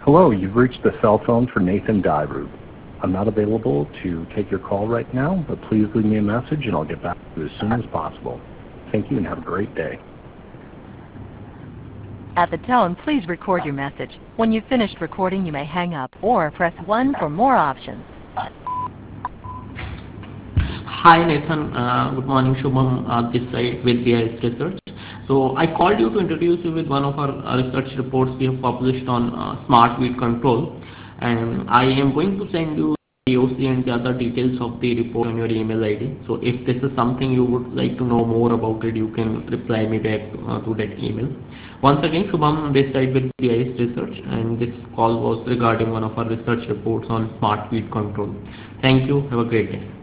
Hello, you've reached the cell phone for Nathan Dyrud. I'm not available to take your call right now, but please leave me a message and I'll get back to you as soon as possible. Thank you and have a great day. At the tone, please record your message. When you've finished recording, you may hang up or press 1 for more options. Hi Nathan, good morning. Shubham this side with BIS Research. So I called you to introduce you with one of our research reports we have published on smart weed control, and I am going to send you the OC and the other details of the report on your email ID. So if this is something you would like to know more about it, you can reply me back to that email. Once again, Shubham this side with BIS Research, and this call was regarding one of our research reports on smart weed control. Thank you. Have a great day.